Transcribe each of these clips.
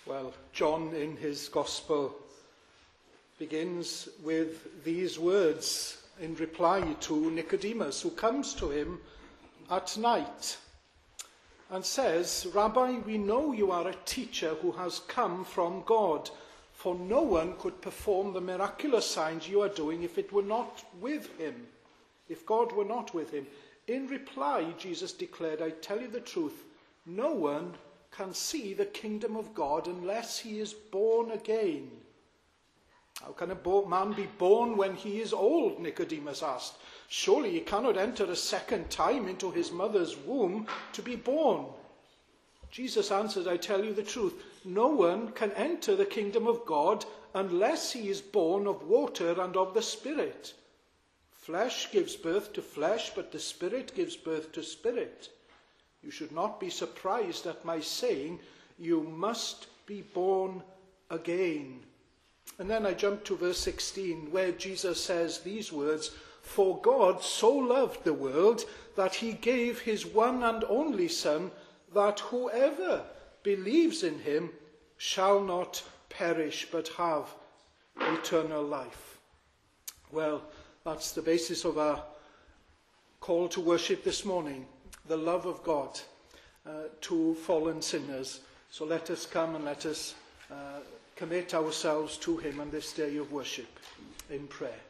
Well, John in his Gospel begins with these words in reply to Nicodemus, who comes to him at night and says, "Rabbi, we know you are a teacher who has come from God, for no one could perform the miraculous signs you are doing if it were not with him, if God were not with him." In reply, Jesus declared, "I tell you the truth, no one can see the kingdom of God unless he is born again." "How can a man be born when he is old?" Nicodemus asked. "Surely he cannot enter a second time into his mother's womb to be born." Jesus answered, "I tell you the truth, no one can enter the kingdom of God unless he is born of water and of the Spirit. Flesh gives birth to flesh, but the Spirit gives birth to spirit. You should not be surprised at my saying, you must be born again." And then I jump to verse 16, where Jesus says these words, "For God so loved the world that he gave his one and only Son, that whoever believes in him shall not perish but have eternal life." Well, that's the basis of our call to worship this morning, the love of God to fallen sinners. So let us come and let us commit ourselves to him on this day of worship in prayer.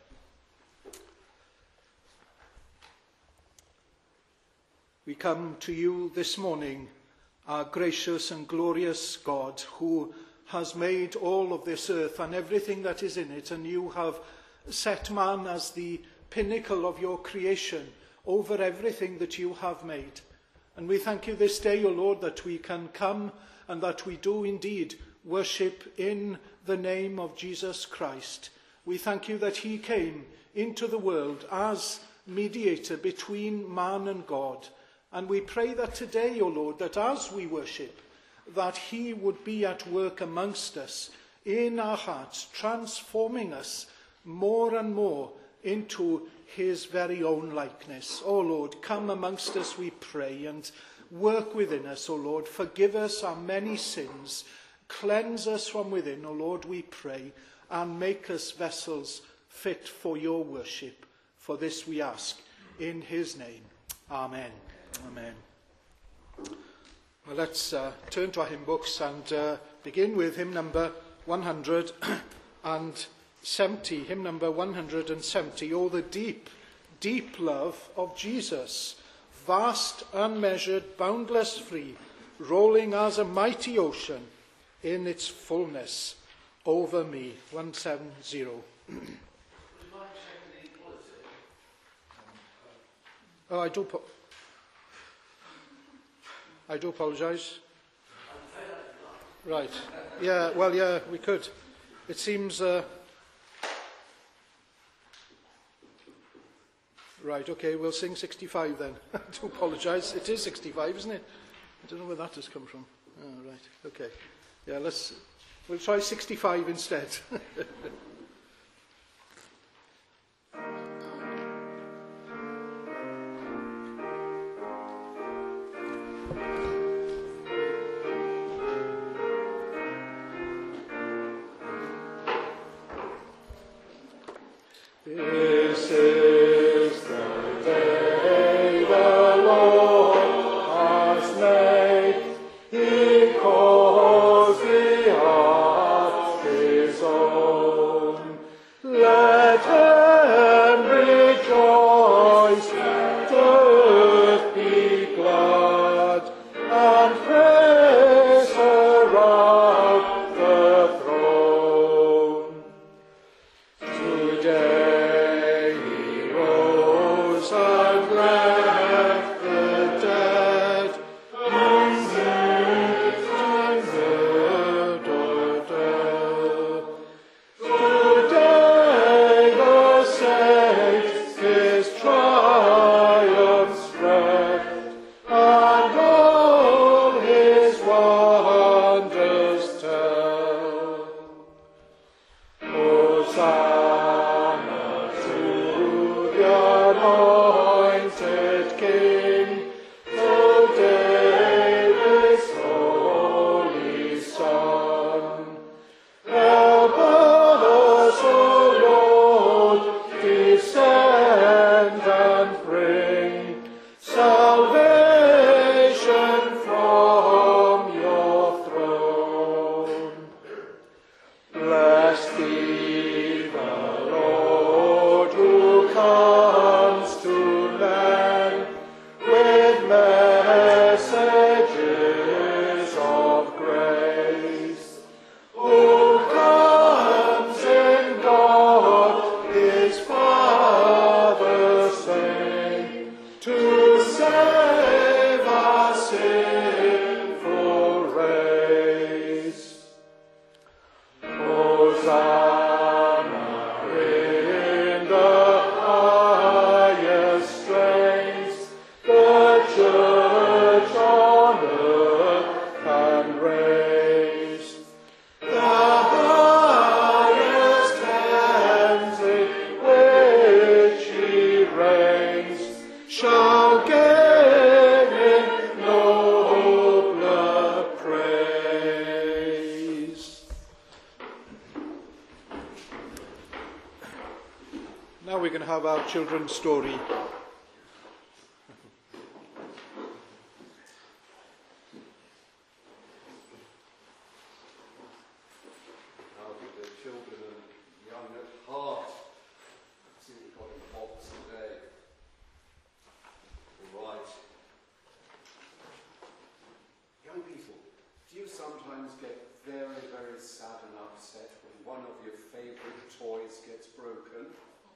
We come to you this morning, our gracious and glorious God, who has made all of this earth and everything that is in it, and you have set man as the pinnacle of your creation over everything that you have made. And we thank you this day, O Lord, that we can come and that we do indeed worship in the name of Jesus Christ. We thank you that he came into the world as mediator between man and God. And we pray that today, O Lord, that as we worship, that he would be at work amongst us, in our hearts, transforming us more and more into his very own likeness. O Lord, come amongst us, we pray, and work within us, O Lord. Forgive us our many sins. Cleanse us from within, O Lord, we pray, and make us vessels fit for your worship. For this we ask in his name. Amen. Amen. Well, let's turn to our hymn books and begin with hymn number 170. Hymn number 170. Oh, the deep, deep love of Jesus, vast, unmeasured, boundless, free, rolling as a mighty ocean in its fullness over me. 170. Oh, I do apologise. Right. Yeah, well, yeah, we could. It seems... Right, okay, we'll sing 65 then. I do apologise. It is 65, isn't it? I don't know where that has come from. Oh, right, okay. Yeah, we'll try 65 instead. This is the day the Lord has made. He calls the heart his own. salvation from your throne. Bless thee, the Lord, who comes to land with messages of grace, who comes in God, his Father's name, to save our sinful race. Hosanna in the highest strains, the church on earth can raise. The highest hands in which he reigns shall gain in nobler praise. Now we're going to have our children's story. How do the children and young at heart? Let's see what we've got in the box today. All right. Young people, do you sometimes get very, very sad and upset when one of your favourite toys gets broken?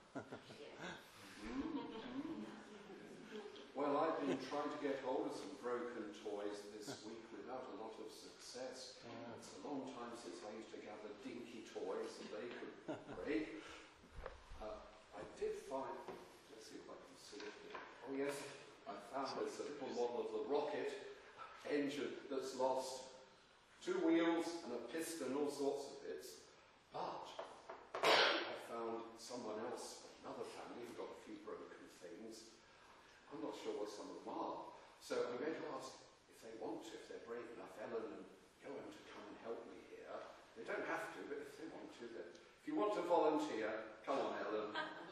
Well, I've been trying to get hold of some broken toys this week without a lot of success. It's a long time since I used to gather dinky toys and they could break. I did find, let's see if I can see it here. Oh yes, I found this a little model of the rocket engine that's lost 2 wheels and a piston, all sorts of bits. But I found someone else, another family, who got a few broken things. I'm not sure what some of them are. So I'm going to ask if they want to, if they're brave enough, Ellen and Johan, to come and help me here. They don't have to, but if they want to, then if you want to volunteer, come on, Ellen.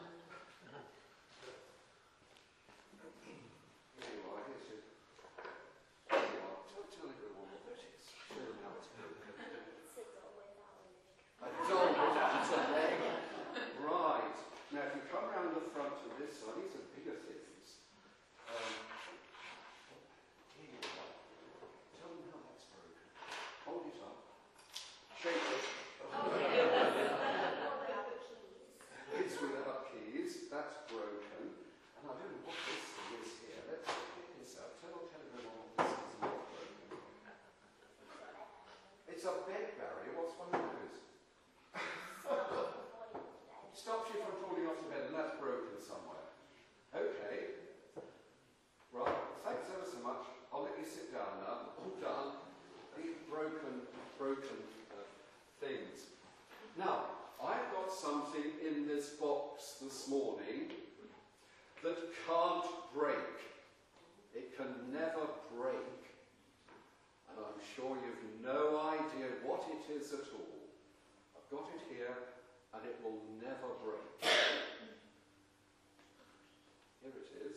Here you are, here's your... There you are. Tell everyone what that is. Show them how it's broken. It's a doll without a leg. A doll without a leg. Right. Now, if you come round the front to this side, these are bigger things. Here you are. Tell them how that's broken. Hold it up. Shake it. It's without keys. That's broken. And I don't know what this thing is here. Let's pick this up. Tell everyone what this is not broken. It's a bed barrier. What's one of those? Stops you from falling off the bed, and that's broken somewhere. Okay. Right. Thanks ever so much. I'll let you sit down now. All done. These broken things. Now, I've got something in this box this morning that can't break. It can never break. And I'm sure you've no idea what it is at all. I've got it here, and it will never break. Here it is.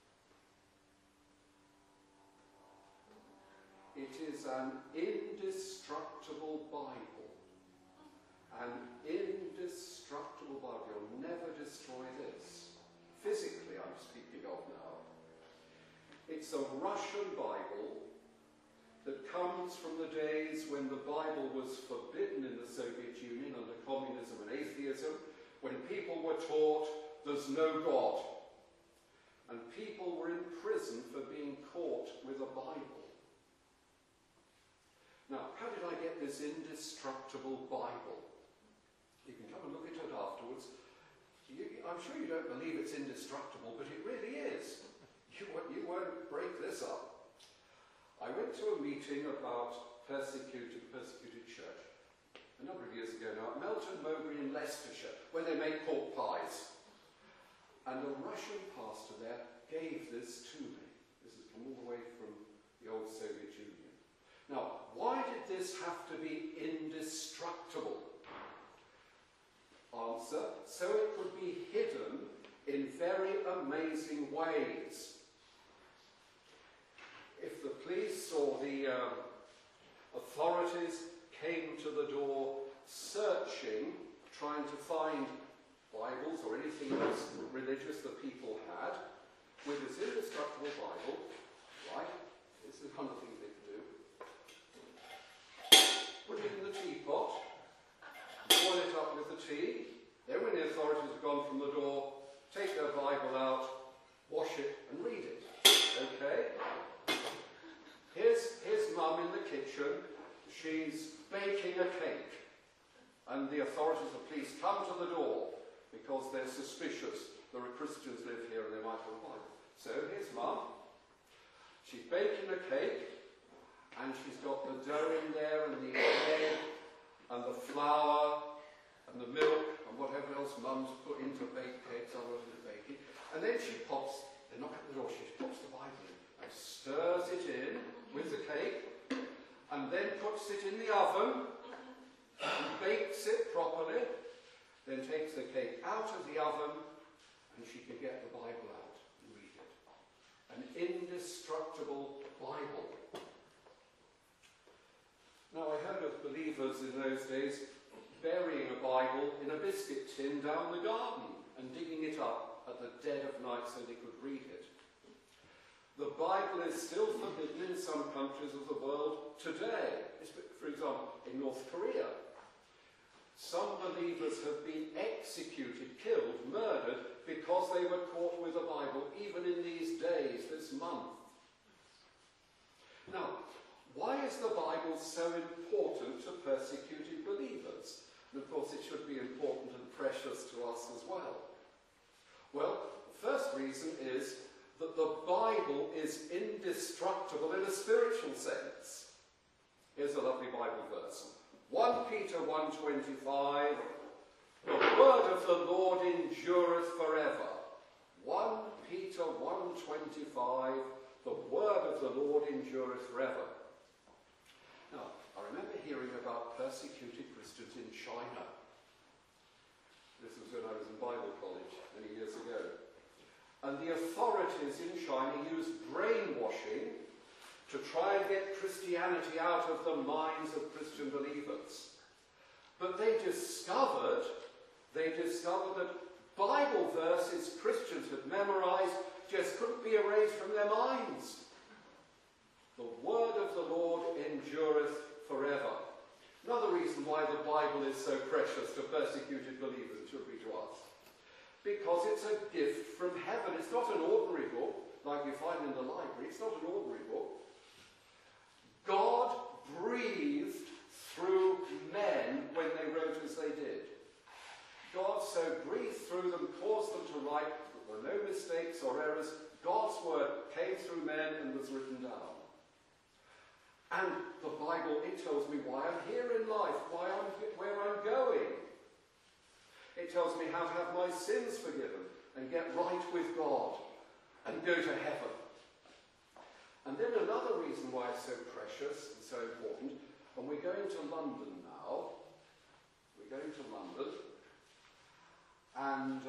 It is an indestructible Bible. An indestructible Bible. You'll never destroy this. Physically, I'm speaking of now. It's a Russian Bible that comes from the days when the Bible was forbidden in the Soviet Union under communism and atheism, when people were taught there's no God. And people were in prison for being caught with a Bible. Now, how did I get this indestructible Bible? You can come and look at it afterwards. I'm sure you don't believe it's indestructible, but it really is. You won't break this up. I went to a meeting about persecuted church a number of years ago now at Melton Mowbray in Leicestershire, where they make pork pies. And a Russian pastor there gave this to me. This has come all the way from the old Soviet Union. Now, why did this have to be indestructible? Answer, so it could be hidden in very amazing ways. or the authorities came to the door searching, trying to find Bibles or anything else religious that people had, with this indestructible Bible, right? This is one of the things they could do. Put it in the teapot, boil it up with the tea. Then when the authorities have gone from the door, take their Bible out, wash it and read it. Okay? Here's Mum in the kitchen. She's baking a cake. And the authorities of police come to the door because they're suspicious there are Christians live here and they might have a Bible. So here's Mum. She's baking a cake and she's got the dough in there and the egg and the flour and the milk and whatever else Mum's put into baked cakes other than baking. And then she pops, they're not at the door, she pops the Bible in and stirs it in with the cake and then puts it in the oven and bakes it properly, then takes the cake out of the oven and she can get the Bible out and read it. An indestructible Bible. Now I heard of believers in those days burying a Bible in a biscuit tin down the garden and digging it up at the dead of night so they could read it. The Bible is still forbidden in some countries of the world today. For example, in North Korea. Some believers have been executed, killed, murdered, because they were caught with a Bible, even in these days, this month. Now, why is the Bible so important to persecuted believers? And of course, it should be important and precious to us as well. Well, the first reason is that the Bible is indestructible in a spiritual sense. Here's a lovely Bible verse. 1 Peter 1:25, the word of the Lord endureth forever. 1 Peter 1:25, the word of the Lord endureth forever. Now, I remember hearing about persecuted Christians in China. This was when I was in Bible college many years ago. And the authorities in China used brainwashing to try and get Christianity out of the minds of Christian believers. But they discovered that Bible verses Christians had memorized just couldn't be erased from their minds. The word of the Lord endureth forever. Another reason why the Bible is so precious to persecuted believers, it should be to us. Because it's a gift from heaven. It's not an ordinary book like you find in the library. It's not an ordinary book. God breathed through men when they wrote as they did. God so breathed through them, caused them to write, there were no mistakes or errors. God's word came through men and was written down. And the Bible, it tells me why I'm here in life, where I'm going. It tells me how to have my sins forgiven and get right with God and go to heaven. And then another reason why it's so precious and so important, and we're going to London now. We're going to London. And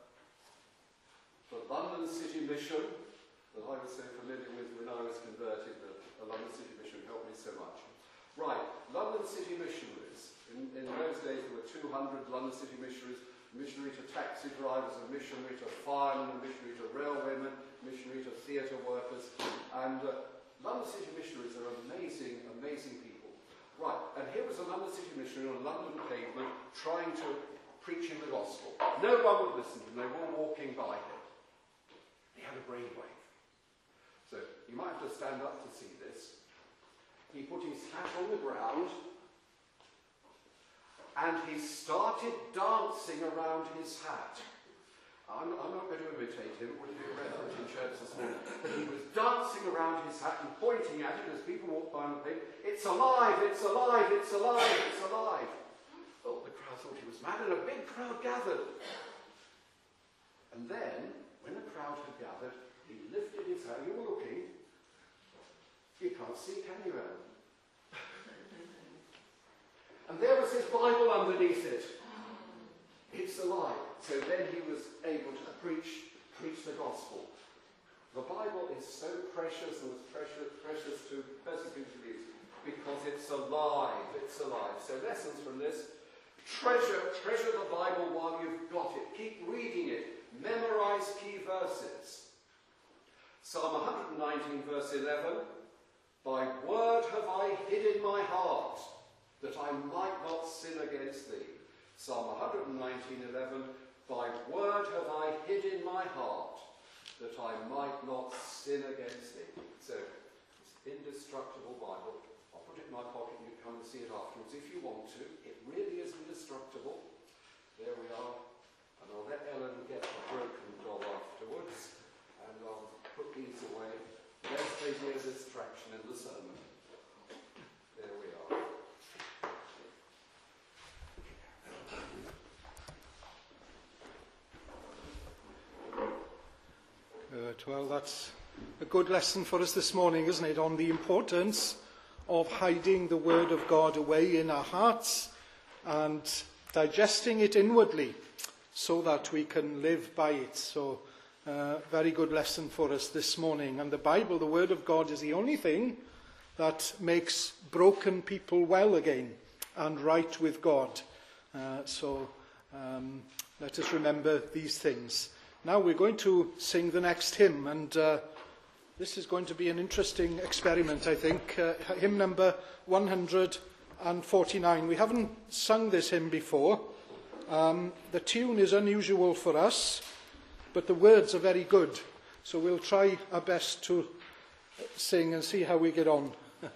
the London City Mission that I was so familiar with when I was converted, the London City Mission helped me so much. Right, London City Missionaries. In those days there were 200 London City missionaries, missionary to taxi drivers, a missionary to firemen, a missionary to railwaymen, missionary to theatre workers. And London City missionaries are amazing, amazing people. Right, and here was a London City missionary on a London pavement trying to preach him the gospel. No one would listen to him, they were all walking by him. He had a brainwave. So you might have to stand up to see this. He put his hat on the ground and he started dancing around his hat. I'm not going to imitate him, it wouldn't be a reference in church this morning. But he was dancing around his hat and pointing at it as people walked by and saying, "It's alive, it's alive, it's alive, it's alive." Well, the crowd thought he was mad and a big crowd gathered. And then, when the crowd had gathered, he lifted his hat. You were looking. You can't see, can you, Ellen? And there was his Bible underneath it. It's alive. So then he was able to preach the gospel. The Bible is so precious and was precious to it's alive. So lessons from this. Treasure the Bible while you've got it. Keep reading it. Memorize key verses. Psalm 119 verse 11. Thy word have I hid in my heart, that I might not sin against thee. Psalm 119:11. Thy word have I hid in my heart, that I might not sin against thee. So, it's indestructible Bible. I'll put it in my pocket and you can come and see it afterwards if you want to. It really is indestructible. There we are. And I'll let Ellen get the broken doll afterwards. And I'll put these away, lest they hear distraction in the sermon. There we are. Well, that's a good lesson for us this morning, isn't it, on the importance of hiding the Word of God away in our hearts and digesting it inwardly so that we can live by it. So, very good lesson for us this morning. And the Bible, the Word of God, is the only thing that makes broken people well again and right with God. So let us remember these things. Now we're going to sing the next hymn, and this is going to be an interesting experiment, I think. Hymn number 149. We haven't sung this hymn before. The tune is unusual for us, but the words are very good. So we'll try our best to sing and see how we get on.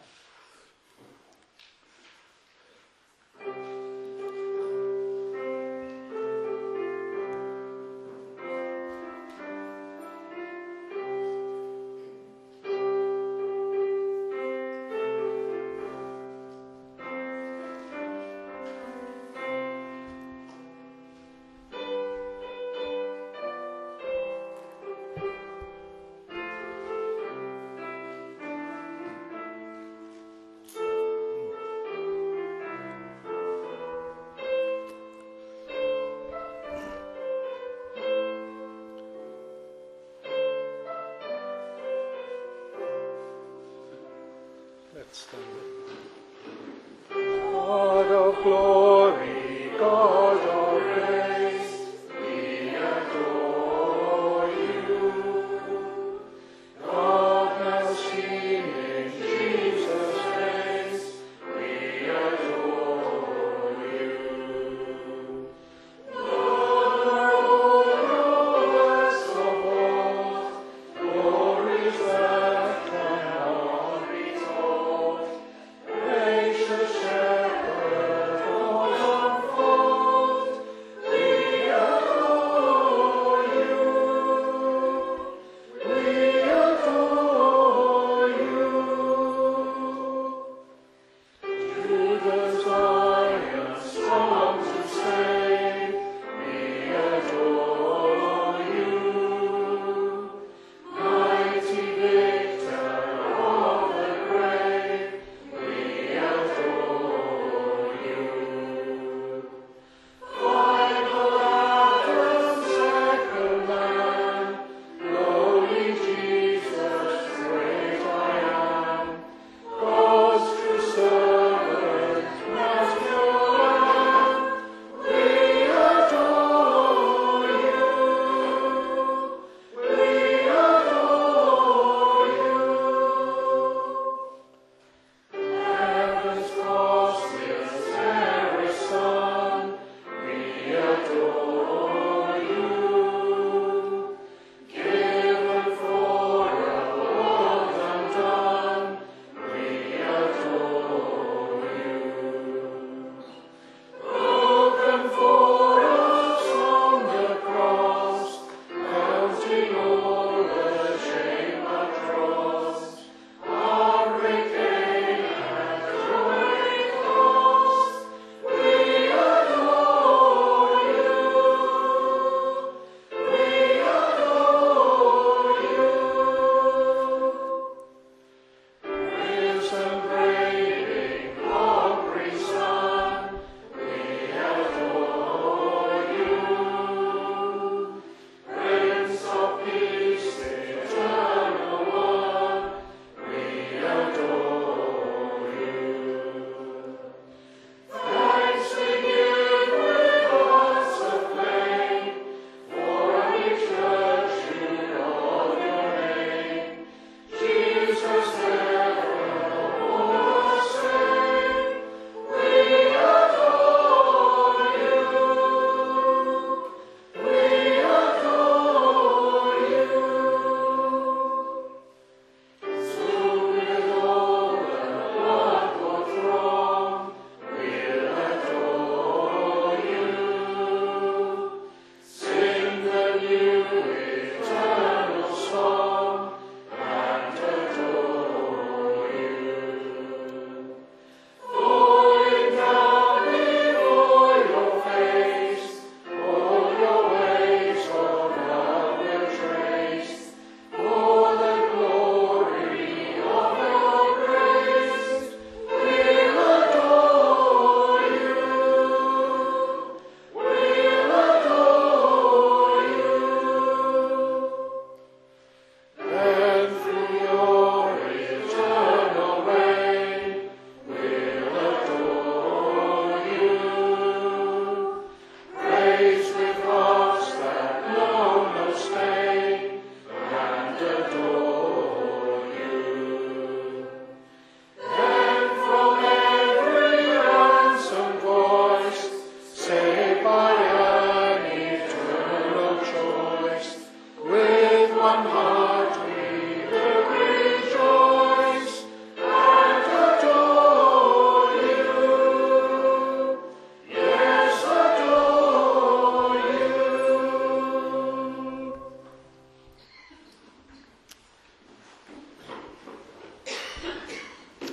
God of glory, God of grace, we adore you. God now seen in Jesus' face, we adore you. Lord, glorious of all, glories that cannot be told. Gracious Shepherd of the fold, we adore you. We adore you.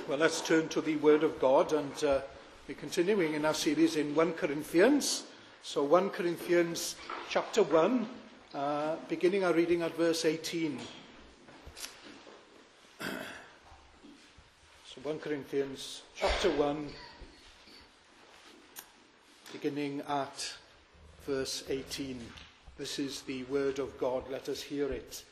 Well, let's turn to the Word of God, and we're continuing in our series in 1 Corinthians. So 1 Corinthians chapter 1, beginning our reading at verse 18. So 1 Corinthians chapter 1, beginning at verse 18. This is the Word of God. Let us hear it.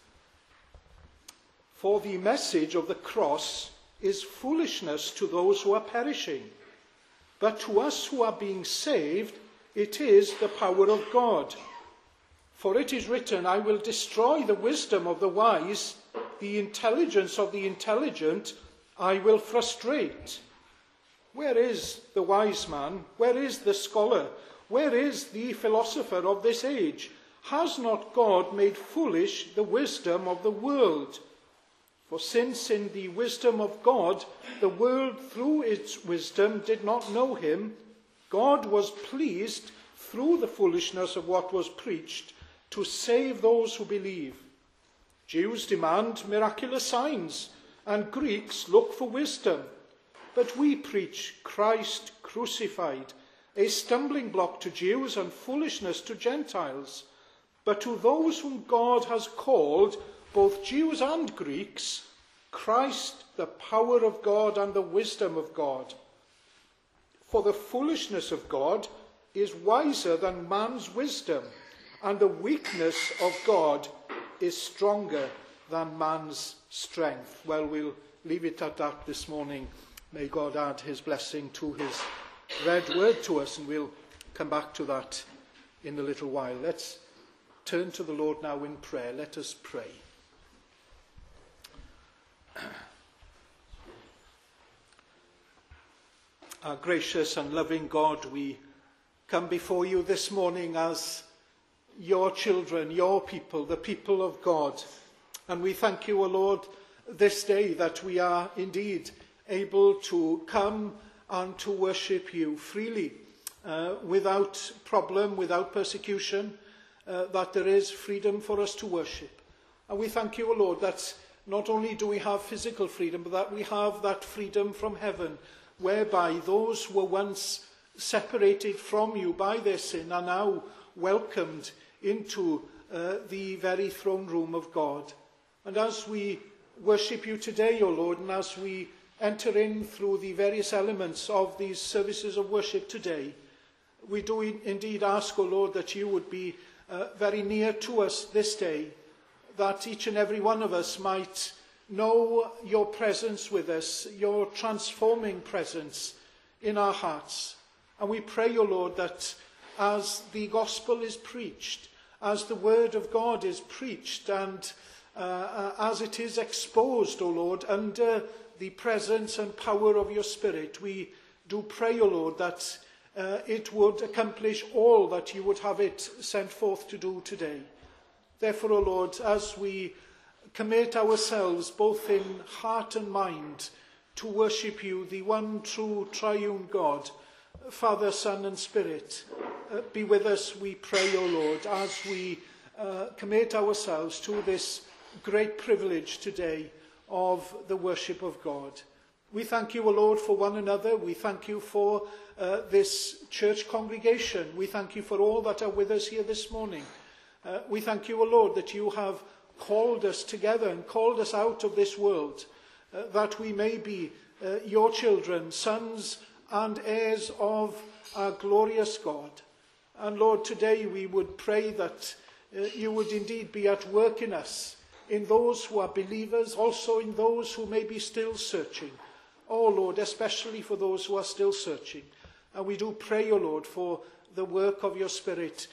For the message of the cross is foolishness to those who are perishing, but to us who are being saved, it is the power of God. For it is written, I will destroy the wisdom of the wise, the intelligence of the intelligent I will frustrate. Where is the wise man? Where is the scholar? Where is the philosopher of this age? Has not God made foolish the wisdom of the world? For since in the wisdom of God, the world through its wisdom did not know him, God was pleased through the foolishness of what was preached to save those who believe. Jews demand miraculous signs, and Greeks look for wisdom. But we preach Christ crucified, a stumbling block to Jews and foolishness to Gentiles. But to those whom God has called, both Jews and Greeks, Christ, the power of God and the wisdom of God. For the foolishness of God is wiser than man's wisdom, and the weakness of God is stronger than man's strength. Well, we'll leave it at that this morning. May God add his blessing to his read word to us, and we'll come back to that in a little while. Let's turn to the Lord now in prayer. Let us pray. Our gracious and loving God, we come before you this morning as your children, your people, the people of God. And we thank you, O Lord, this day that we are indeed able to come and to worship you freely, without problem, without persecution, that there is freedom for us to worship. And we thank you, O Lord, that not only do we have physical freedom, but that we have that freedom from heaven, whereby those who were once separated from you by their sin are now welcomed into the very throne room of God. And as we worship you today, O Lord, and as we enter in through the various elements of these services of worship today, we do indeed ask, O Lord, that you would be very near to us this day, that each and every one of us might know your presence with us, your transforming presence in our hearts. And we pray, O Lord, that as the gospel is preached, as the word of God is preached, and as it is exposed, O Lord, under the presence and power of your Spirit, we do pray, O Lord, that it would accomplish all that you would have it sent forth to do today. Therefore, O Lord, as we commit ourselves both in heart and mind to worship you, the one true triune God, Father, Son and Spirit, be with us, we pray, O Lord, as we commit ourselves to this great privilege today of the worship of God. We thank you, O Lord, for one another. We thank you for this church congregation. We thank you for all that are with us here this morning. We thank you, O Lord, that you have called us together and called us out of this world, that we may be your children, sons and heirs of our glorious God. And Lord, today we would pray that you would indeed be at work in us, in those who are believers, also in those who may be still searching. Oh Lord, especially for those who are still searching. And we do pray, O Lord, for the work of your Spirit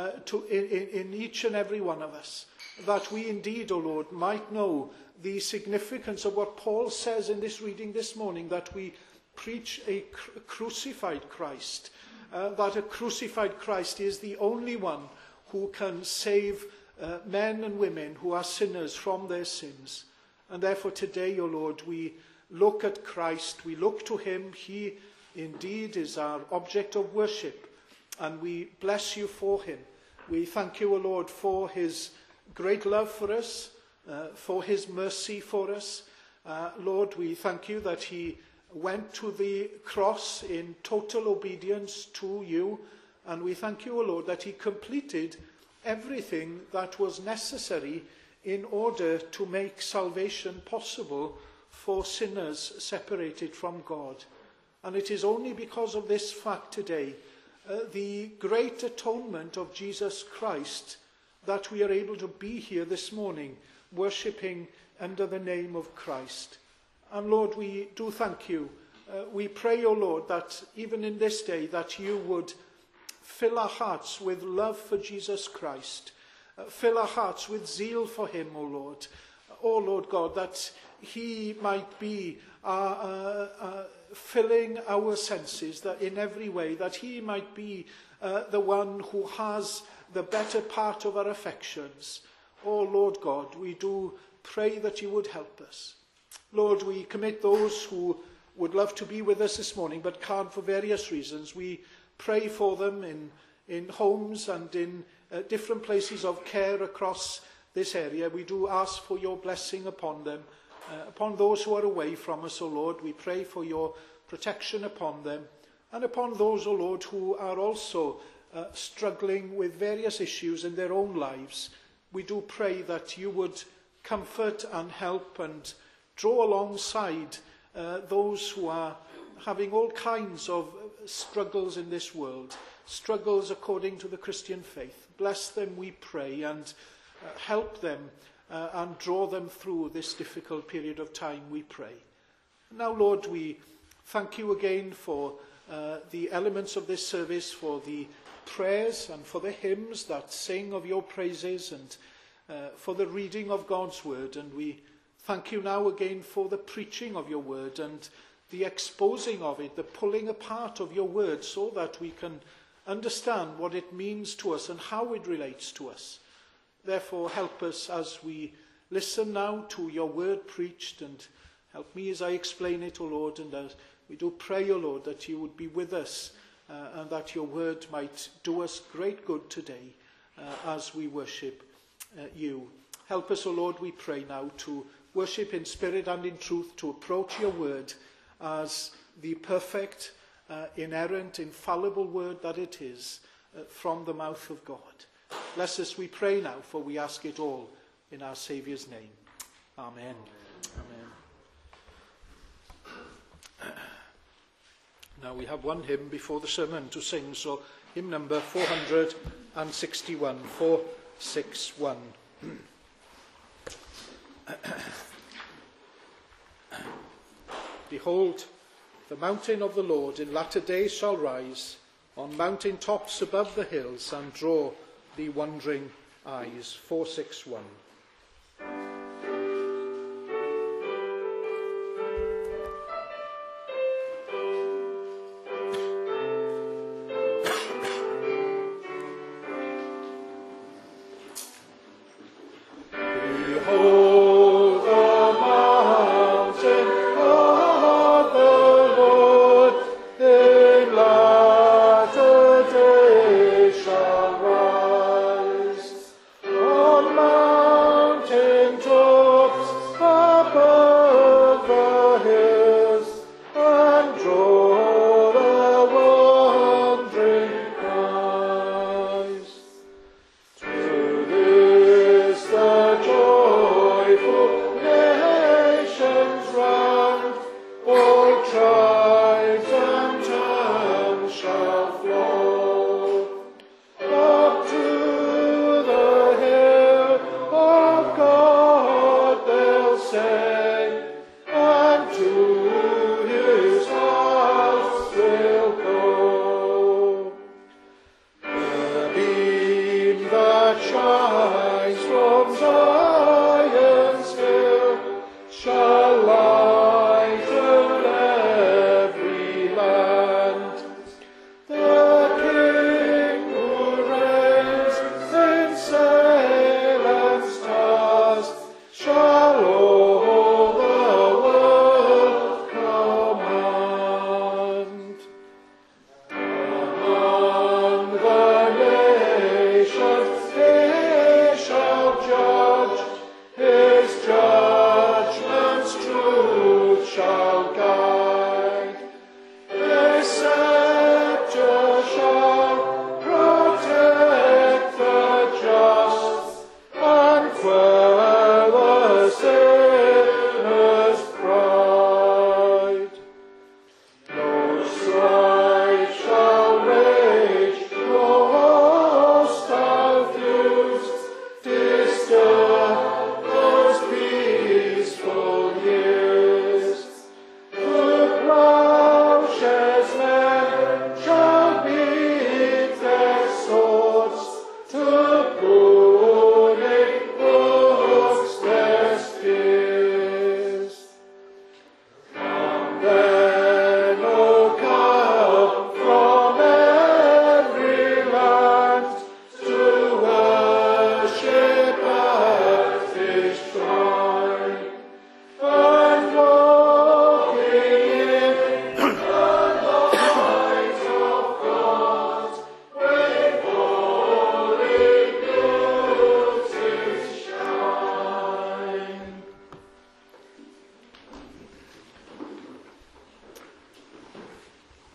in each and every one of us, that we indeed, O Lord, might know the significance of what Paul says in this reading this morning, that we preach a crucified Christ, that a crucified Christ is the only one who can save men and women who are sinners from their sins. And therefore today, O Lord, we look at Christ, we look to him. He indeed is our object of worship, and we bless you for him. We thank you, O Lord, for his great love for us, for his mercy for us, Lord, we thank you that he went to the cross in total obedience to you, and we thank you, O Lord, that he completed everything that was necessary in order to make salvation possible for sinners separated from God. And it is only because of this fact today, the great atonement of Jesus Christ, that we are able to be here this morning, worshipping under the name of Christ. And Lord, we do thank you. We pray, O Lord, that even in this day, that you would fill our hearts with love for Jesus Christ. Fill our hearts with zeal for him, O Lord. O Lord God, that he might be filling our senses, that in every way, that he might be the one who has the better part of our affections. O Lord God, we do pray that you would help us. Lord, we commit those who would love to be with us this morning but can't for various reasons. We pray for them in homes and in different places of care across this area. We do ask for your blessing upon them, upon those who are away from us, O Lord. We pray for your protection upon them, and upon those, O Lord, who are also struggling with various issues in their own lives. We do pray that you would comfort and help and draw alongside those who are having all kinds of struggles in this world, struggles according to the Christian faith. Bless them, we pray, and help them and draw them through this difficult period of time, we pray. Now, Lord, we thank you again for the elements of this service, for the prayers and for the hymns that sing of your praises, and for the reading of God's word. And we thank you now again for the preaching of your word and the exposing of it, the pulling apart of your word, so that we can understand what it means to us and how it relates to us. Therefore, help us as we listen now to your word preached, and help me as I explain it, O Lord, and as we do pray, O Lord, that you would be with us and that your word might do us great good today as we worship you. Help us, O Lord, we pray now, to worship in spirit and in truth, to approach your word as the perfect, inerrant, infallible word that it is from the mouth of God. Bless us, we pray now, for we ask it all in our Saviour's name. Amen. Amen. Now we have one hymn before the sermon to sing, so hymn number 461, 461. Behold, the mountain of the Lord in latter days shall rise on mountain tops above the hills and draw the wondering eyes. 461. On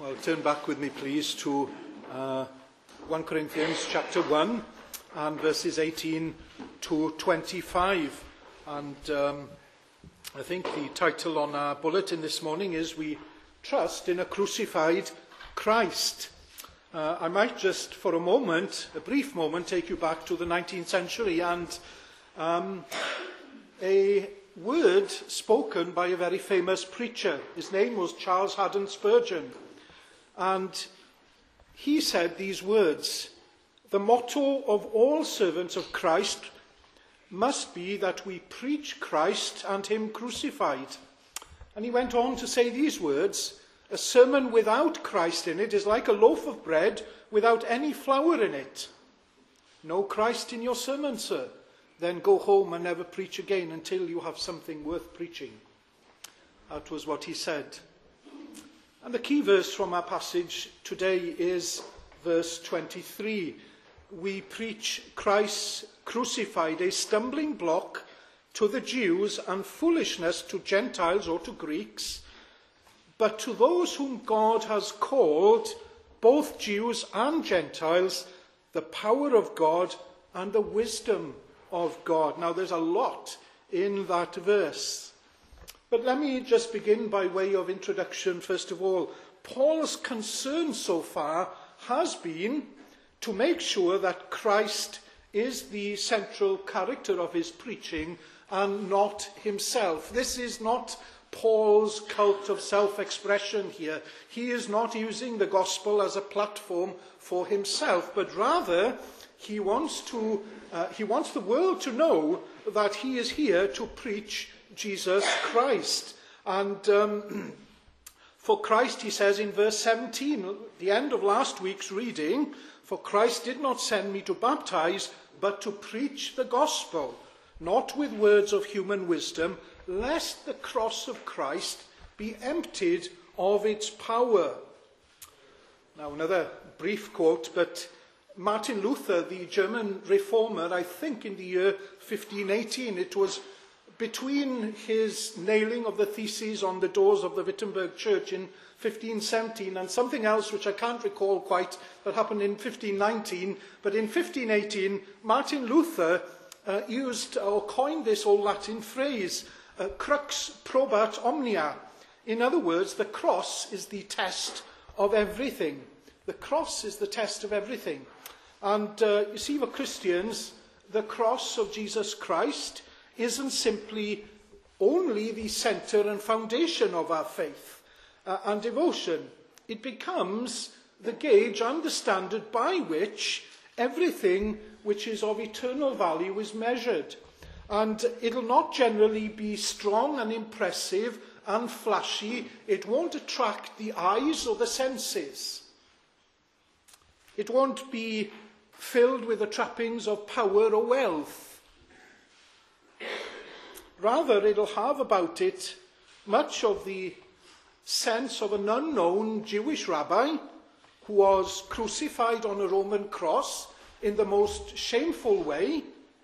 Well, turn back with me, please, to 1 Corinthians chapter 1 and verses 18 to 25. And I think the title on our bulletin this morning is We Trust in a Crucified Christ. I might just for a brief moment, take you back to the 19th century and a word spoken by a very famous preacher. His name was Charles Haddon Spurgeon. And he said these words: "The motto of all servants of Christ must be that we preach Christ and him crucified." And he went on to say these words: "A sermon without Christ in it is like a loaf of bread without any flour in it. No Christ in your sermon, sir? Then go home and never preach again until you have something worth preaching." That was what he said. And the key verse from our passage today is verse 23. We preach Christ crucified, a stumbling block to the Jews and foolishness to Gentiles or to Greeks. But to those whom God has called, both Jews and Gentiles, the power of God and the wisdom of God. Now there's a lot in that verse. But let me just begin by way of introduction. First of all, Paul's concern so far has been to make sure that Christ is the central character of his preaching and not himself. This is not Paul's cult of self-expression here. He is not using the gospel as a platform for himself, but rather he wants the world to know that he is here to preach Jesus Christ. And for Christ, he says in verse 17, the end of last week's reading, "For Christ did not send me to baptize, but to preach the gospel, not with words of human wisdom, lest the cross of Christ be emptied of its power." Now another brief quote, but Martin Luther, the German reformer, I think in the year 1518, it was between his nailing of the theses on the doors of the Wittenberg church in 1517 and something else which I can't recall quite that happened in 1519, but in 1518 Martin Luther used or coined this old Latin phrase, crux probat omnia. In other words, the cross is the test of everything. The cross is the test of everything. And you see, for Christians, the cross of Jesus Christ isn't simply only the centre and foundation of our faith and devotion. It becomes the gauge and the standard by which everything which is of eternal value is measured. And it'll not generally be strong and impressive and flashy. It won't attract the eyes or the senses. It won't be filled with the trappings of power or wealth. Rather, it'll have about it much of the sense of an unknown Jewish rabbi who was crucified on a Roman cross in the most shameful way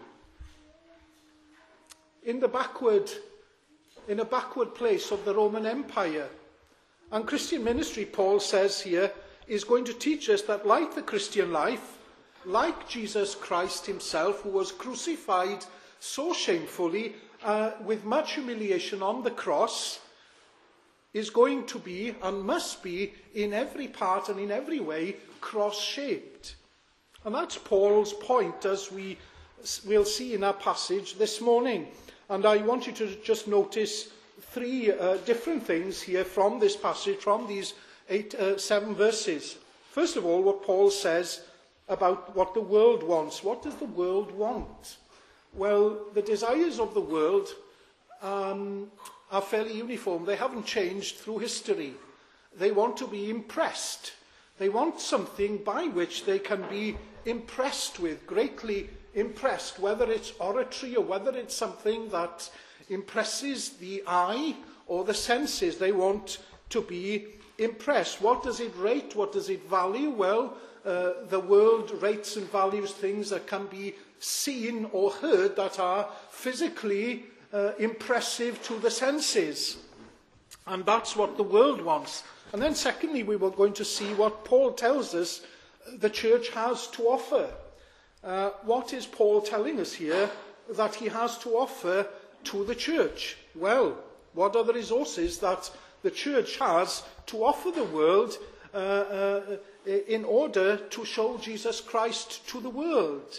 in a backward place of the Roman Empire. And Christian ministry, Paul says here, is going to teach us that like the Christian life, like Jesus Christ himself, who was crucified so shamefully, with much humiliation on the cross, is going to be and must be in every part and in every way cross-shaped. And that's Paul's point, as we'll see in our passage this morning. And I want you to just notice three different things here from this passage, from these 7 verses. First of all, what Paul says about what the world wants. What does the world want? Well, the desires of the world are fairly uniform. They haven't changed through history. They want to be impressed. They want something by which they can be impressed with, greatly impressed, whether it's oratory or whether it's something that impresses the eye or the senses. They want to be impressed. What does it rate? What does it value? Well, the world rates and values things that can be seen or heard, that are physically impressive to the senses. And that's what the world wants. And then secondly, we were going to see what Paul tells us the church has to offer. What is Paul telling us here that he has to offer to the church? Well, what are the resources that the church has to offer the world in order to show Jesus Christ to the world?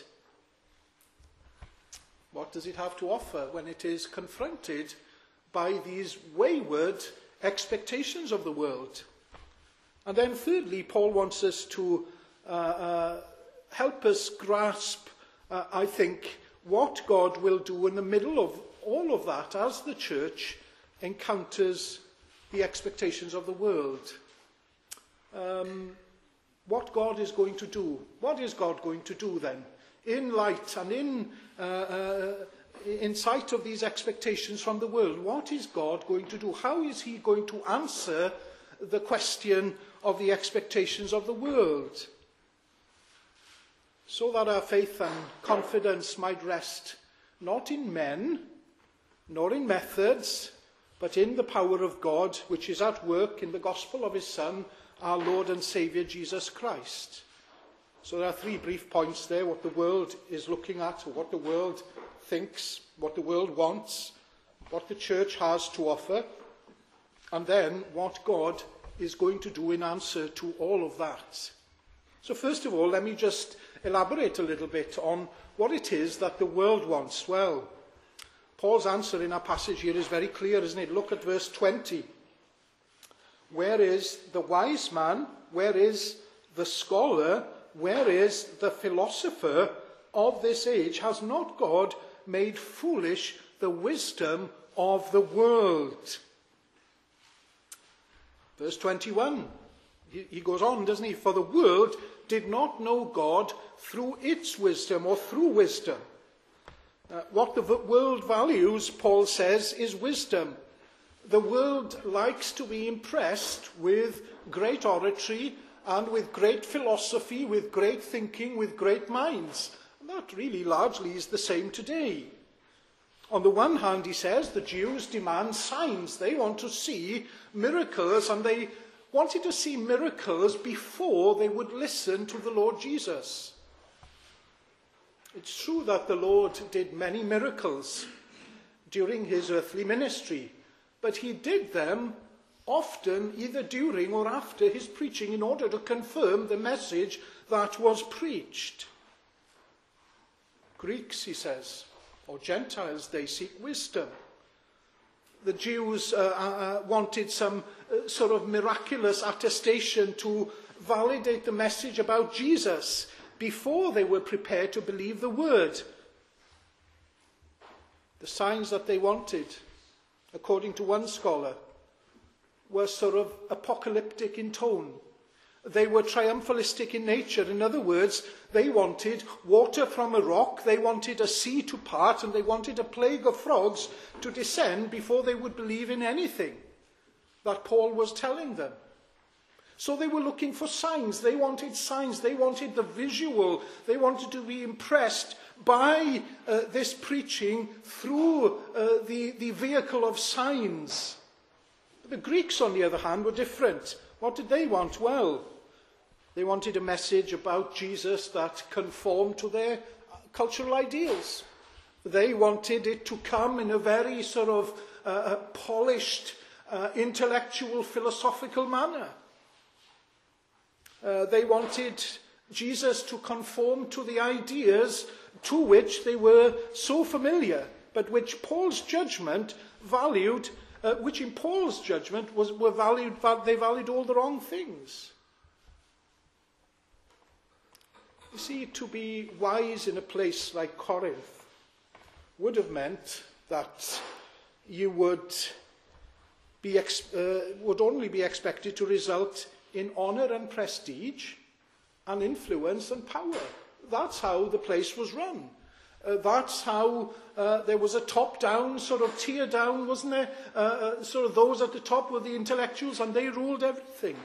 What does it have to offer when it is confronted by these wayward expectations of the world? And then thirdly, Paul wants us to help us grasp, I think, what God will do in the middle of all of that as the church encounters the expectations of the world. What God is going to do. What is God going to do then? In light and in sight of these expectations from the world, what is God going to do? How is he going to answer the question of the expectations of the world? So that our faith and confidence might rest not in men, nor in methods, but in the power of God, which is at work in the gospel of his Son, our Lord and Saviour, Jesus Christ. So there are three brief points there: what the world is looking at, or what the world thinks, what the world wants, what the church has to offer, and then what God is going to do in answer to all of that. So first of all, let me just elaborate a little bit on what it is that the world wants. Well, Paul's answer in our passage here is very clear, isn't it? Look at verse 20. Where is the wise man? Where is the scholar? Where is the philosopher of this age? Has not God made foolish the wisdom of the world? Verse 21, he goes on, doesn't he? For the world did not know God through its wisdom or through wisdom. What the world values, Paul says, is wisdom. The world likes to be impressed with great oratory and with great philosophy, with great thinking, with great minds. And that really largely is the same today. On the one hand, he says, the Jews demand signs. They want to see miracles, and they wanted to see miracles before they would listen to the Lord Jesus. It's true that the Lord did many miracles during his earthly ministry, but he did them often either during or after his preaching in order to confirm the message that was preached. Greeks, he says, or Gentiles, they seek wisdom. The Jews wanted some sort of miraculous attestation to validate the message about Jesus before they were prepared to believe the word. The signs that they wanted, according to one scholar, were sort of apocalyptic in tone. They were triumphalistic in nature. In other words, they wanted water from a rock, they wanted a sea to part, and they wanted a plague of frogs to descend before they would believe in anything that Paul was telling them. So they were looking for signs. They wanted signs. They wanted the visual. They wanted to be impressed by this preaching through the vehicle of signs. The Greeks, on the other hand, were different. What did they want? Well, they wanted a message about Jesus that conformed to their cultural ideals. They wanted it to come in a very sort of polished, intellectual, philosophical manner. They wanted Jesus to conform to the ideas to which they were so familiar, but which Paul's judgment valued, which in Paul's judgment they valued all the wrong things. You see, to be wise in a place like Corinth would have meant that you would only be expected to result in honour and prestige and influence and power. That's how the place was run. That's how there was a top-down, sort of tier-down, wasn't there? Sort of those at the top were the intellectuals, and they ruled everything.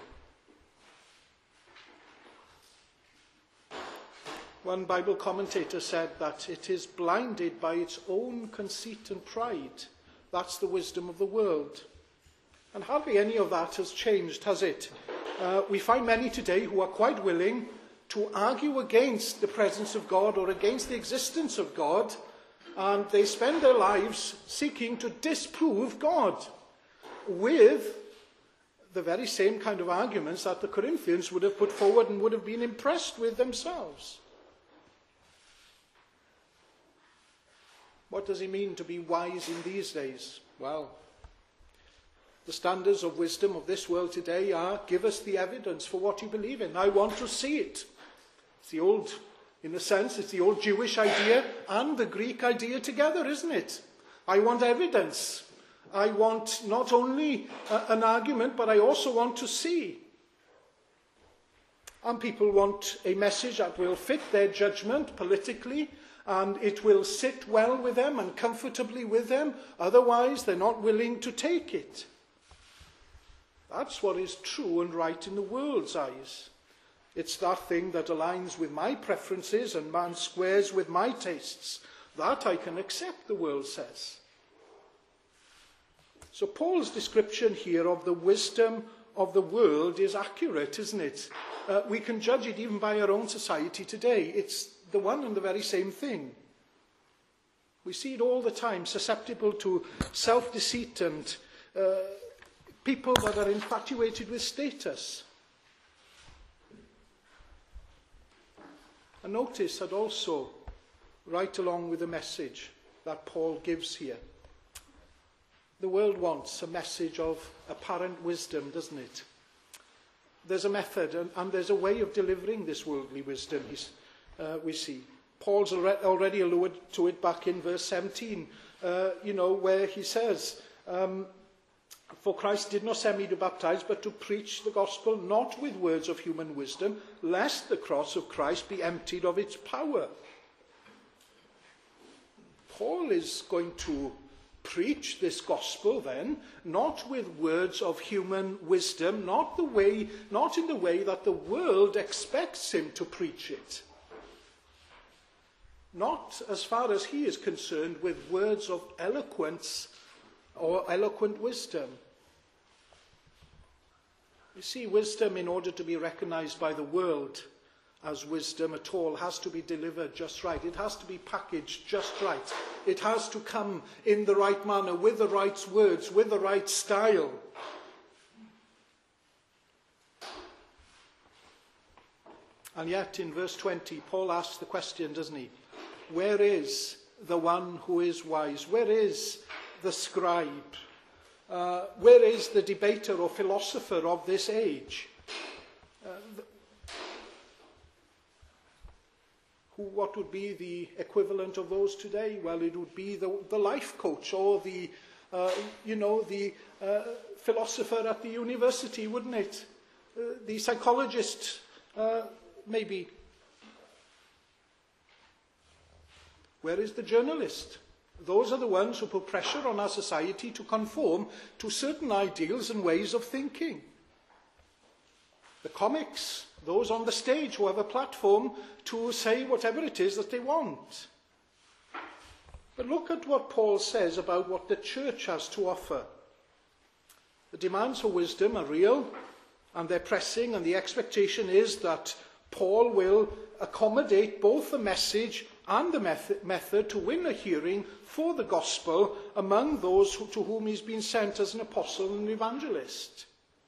One Bible commentator said that it is blinded by its own conceit and pride. That's the wisdom of the world. And hardly any of that has changed, has it? We find many today who are quite willing to argue against the presence of God or against the existence of God, and they spend their lives seeking to disprove God with the very same kind of arguments that the Corinthians would have put forward and would have been impressed with themselves. What does it mean to be wise in these days? Well, the standards of wisdom of this world today are, give us the evidence for what you believe in. I want to see it. It's the old, in a sense, it's the old Jewish idea and the Greek idea together, isn't it? I want evidence. I want not only an argument, but I also want to see. And people want a message that will fit their judgment politically, and it will sit well with them and comfortably with them. Otherwise, they're not willing to take it. That's what is true and right in the world's eyes. It's that thing that aligns with my preferences and squares with my tastes. That I can accept, the world says. So Paul's description here of the wisdom of the world is accurate, isn't it? We can judge it even by our own society today. It's the one and the very same thing. We see it all the time, susceptible to self-deceit and people that are infatuated with status. And notice that also, right along with the message that Paul gives here, the world wants a message of apparent wisdom, doesn't it? There's a method and there's a way of delivering this worldly wisdom, we see. Paul's already alluded to it back in verse 17, where he says, for Christ did not send me to baptize, but to preach the gospel, not with words of human wisdom, lest the cross of Christ be emptied of its power. Paul is going to preach this gospel then, not with words of human wisdom, not in the way that the world expects him to preach it. Not, as far as he is concerned, with words of eloquence or eloquent wisdom. You see, wisdom, in order to be recognized by the world as wisdom at all, has to be delivered just right. It has to be packaged just right. It has to come in the right manner, with the right words, with the right style. And yet, in verse 20, Paul asks the question, doesn't he? Where is the one who is wise? Where is the scribe? Where is the debater or philosopher of this age? What would be the equivalent of those today? Well, it would be the life coach or the philosopher at the university, wouldn't it? The psychologist, maybe. Where is the journalist? Those are the ones who put pressure on our society to conform to certain ideals and ways of thinking. The comics, those on the stage who have a platform to say whatever it is that they want. But look at what Paul says about what the church has to offer. The demands for wisdom are real, and they're pressing, and the expectation is that Paul will accommodate both the message and the method to win a hearing for the gospel among those to whom he's been sent as an apostle and evangelist.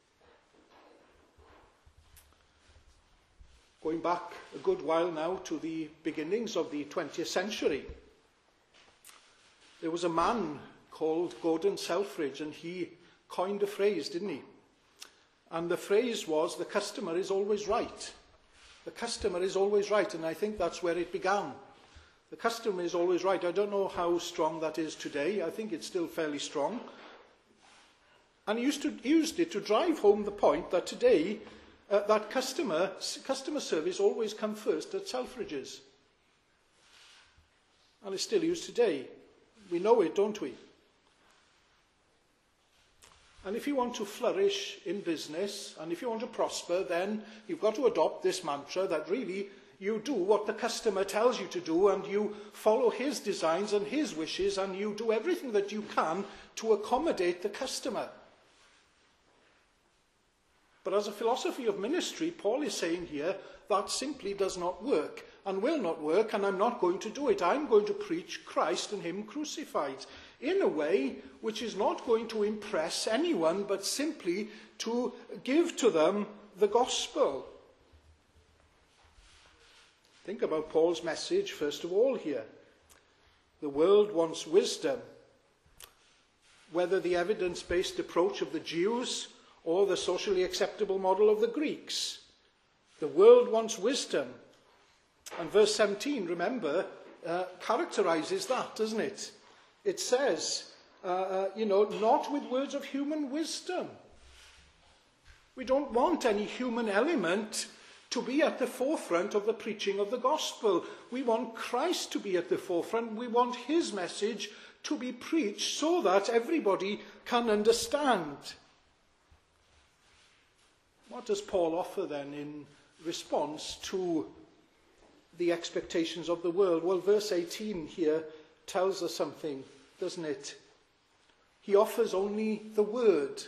Going back a good while now to the beginnings of the 20th century, there was a man called Gordon Selfridge, and he coined a phrase, didn't he? And the phrase was, the customer is always right. The customer is always right, and I think that's where it began. The customer is always right. I don't know how strong that is today. I think it's still fairly strong. And he used it to drive home the point that today, that customer service always comes first at Selfridges. And it's still used today. We know it, don't we? And if you want to flourish in business, and if you want to prosper, then you've got to adopt this mantra that really you do what the customer tells you to do, and you follow his designs and his wishes, and you do everything that you can to accommodate the customer. But as a philosophy of ministry, Paul is saying here, that simply does not work and will not work, and I'm not going to do it. I'm going to preach Christ and him crucified in a way which is not going to impress anyone, but simply to give to them the gospel. Think about Paul's message, first of all, here. The world wants wisdom. Whether the evidence-based approach of the Jews or the socially acceptable model of the Greeks. The world wants wisdom. And verse 17, remember, characterizes that, doesn't it? It says, not with words of human wisdom. We don't want any human element to be at the forefront of the preaching of the gospel. We want Christ to be at the forefront. We want his message to be preached so that everybody can understand. What does Paul offer then in response to the expectations of the world? Well, verse 18 here tells us something, doesn't it? He offers only the word.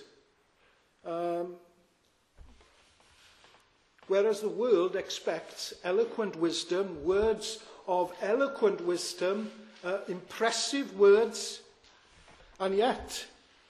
Whereas the world expects eloquent wisdom, words of eloquent wisdom, impressive words, and yet,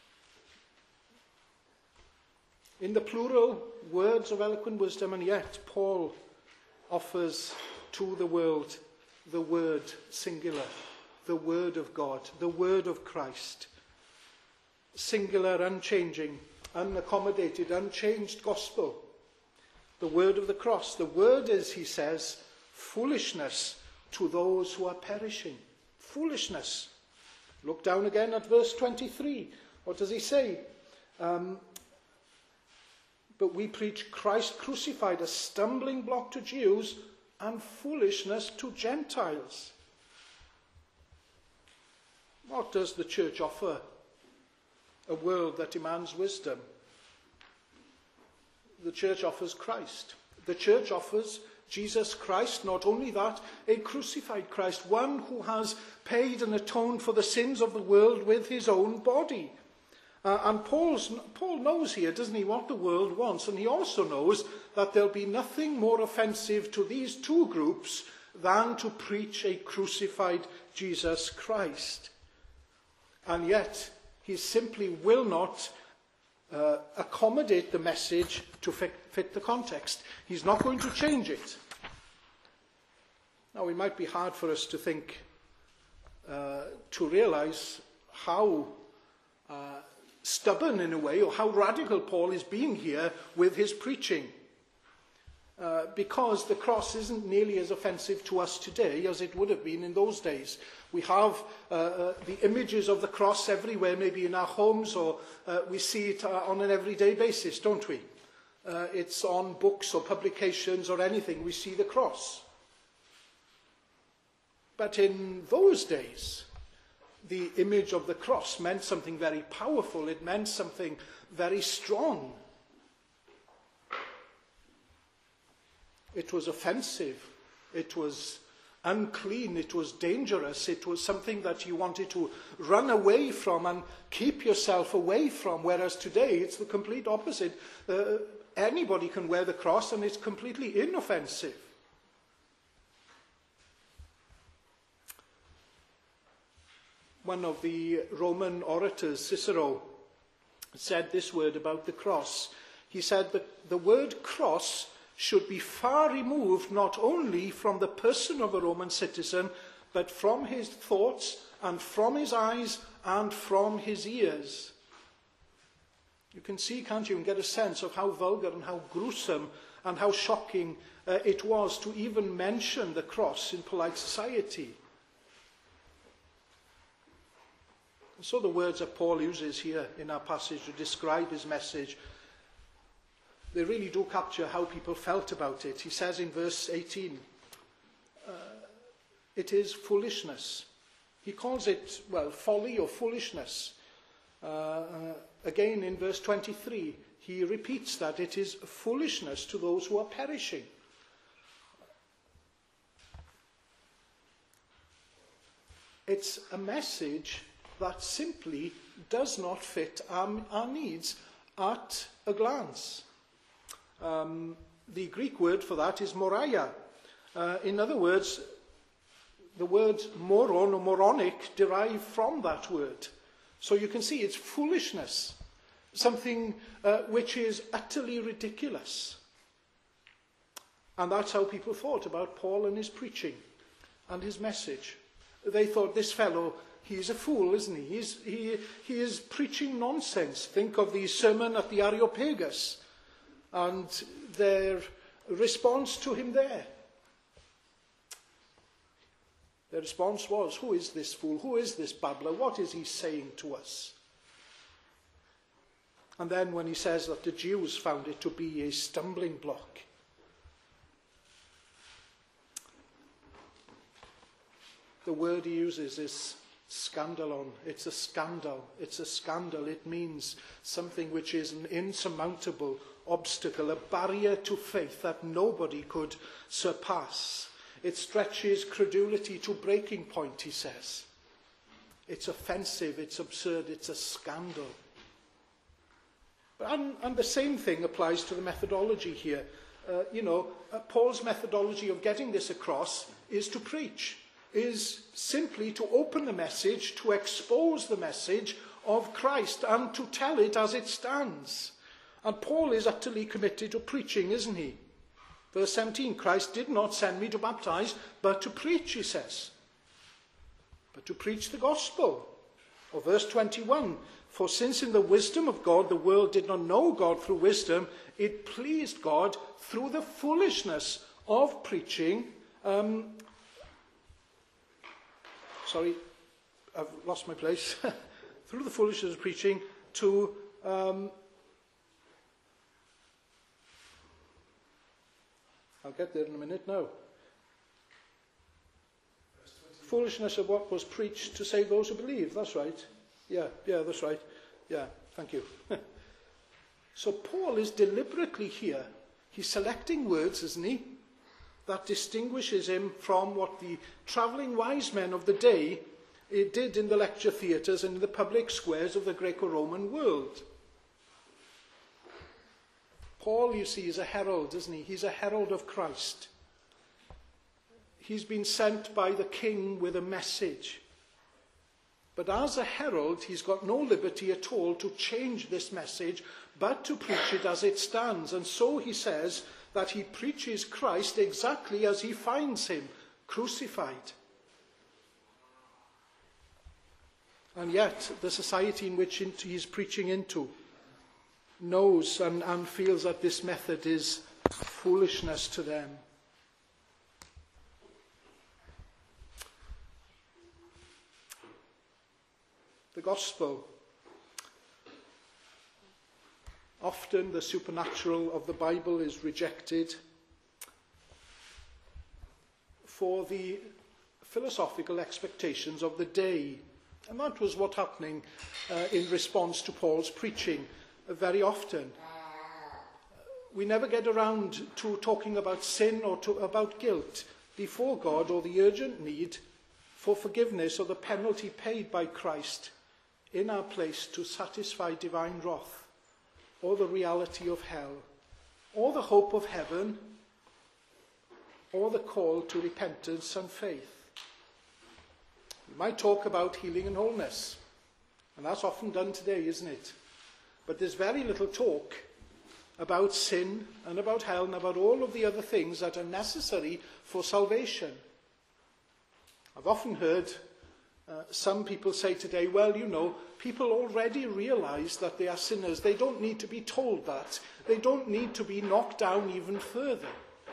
in the plural, words of eloquent wisdom, and yet Paul offers to the world the word singular, the word of God, the word of Christ. Singular, unchanging, unaccommodated, unchanged gospel. The word of the cross. The word is, he says, foolishness to those who are perishing. Foolishness. Look down again at verse 23. What does he say? But we preach Christ crucified, a stumbling block to Jews and foolishness to Gentiles. What does the church offer? A world that demands wisdom. The church offers Christ. The church offers Jesus Christ, not only that, a crucified Christ, one who has paid and atoned for the sins of the world with his own body. And Paul knows here, doesn't he, what the world wants, and he also knows that there'll be nothing more offensive to these two groups than to preach a crucified Jesus Christ. And yet, he simply will not accommodate the message to fit the context. He's not going to change it. Now, it might be hard for us to think, to realize how stubborn in a way, or how radical Paul is being here with his preaching. Because the cross isn't nearly as offensive to us today as it would have been in those days. We have the images of the cross everywhere, maybe in our homes, or we see it on an everyday basis, don't we? It's on books or publications or anything, we see the cross. But in those days, the image of the cross meant something very powerful. It meant something very strong. It was offensive. It was unclean. It was dangerous. It was something that you wanted to run away from and keep yourself away from, whereas today it's the complete opposite. Anybody can wear the cross and it's completely inoffensive. One of the Roman orators, Cicero, said this word about the cross. He said that the word cross should be far removed not only from the person of a Roman citizen, but from his thoughts and from his eyes and from his ears. You can see, can't you, and get a sense of how vulgar and how gruesome and how shocking it was to even mention the cross in polite society. So the words that Paul uses here in our passage to describe his message, they really do capture how people felt about it. He says in verse 18, it is foolishness. He calls it, folly or foolishness. Again in verse 23, he repeats that it is foolishness to those who are perishing. It's a message that simply does not fit our needs at a glance. The Greek word for that is moraia. In other words, the word moron or moronic derive from that word. So you can see it's foolishness, something which is utterly ridiculous. And that's how people thought about Paul and his preaching and his message. They thought, this fellow, he's a fool, isn't he? He is preaching nonsense. Think of the sermon at the Areopagus and their response to him there. Their response was, who is this fool? Who is this babbler? What is he saying to us? And then when he says that the Jews found it to be a stumbling block, the word he uses is scandalon. It's a scandal. It's a scandal. It means something which is an insurmountable obstacle, a barrier to faith that nobody could surpass. It stretches credulity to breaking point, he says. It's offensive, it's absurd, it's a scandal. And the same thing applies to the methodology here. Paul's methodology of getting this across is to preach, is simply to open the message, to expose the message of Christ and to tell it as it stands. And Paul is utterly committed to preaching, isn't he? Verse 17, Christ did not send me to baptize, but to preach, he says. But to preach the gospel. Or verse 21, for since in the wisdom of God the world did not know God through wisdom, it pleased God through the foolishness of preaching. Sorry, I've lost my place. Through the foolishness of preaching to... I'll get there in a minute now. Foolishness of what was preached to save those who believe. That's right. Yeah, that's right. Yeah, thank you. So Paul is deliberately here. He's selecting words, isn't he? That distinguishes him from what the travelling wise men of the day did in the lecture theatres and in the public squares of the Greco-Roman world. Paul, you see, is a herald, isn't he? He's a herald of Christ. He's been sent by the king with a message. But as a herald, he's got no liberty at all to change this message, but to preach it as it stands. And so he says that he preaches Christ exactly as he finds him, crucified. And yet, the society in which he's preaching into knows and feels that this method is foolishness to them. The gospel, often the supernatural of the Bible is rejected for the philosophical expectations of the day. And that was what's happening in response to Paul's preaching. Very often, we never get around to talking about sin or about guilt before God, or the urgent need for forgiveness or the penalty paid by Christ in our place to satisfy divine wrath, or the reality of hell, or the hope of heaven, or the call to repentance and faith. We might talk about healing and wholeness, and that's often done today, isn't it? But there's very little talk about sin and about hell and about all of the other things that are necessary for salvation. I've often heard some people say today, well, people already realize that they are sinners. They don't need to be told that. They don't need to be knocked down even further.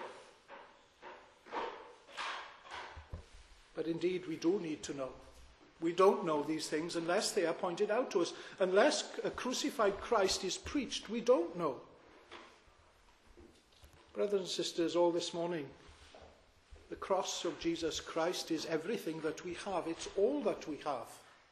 But indeed, we do need to know. We don't know these things unless they are pointed out to us. Unless a crucified Christ is preached, we don't know. Brothers and sisters, all this morning, the cross of Jesus Christ is everything that we have. It's all that we have.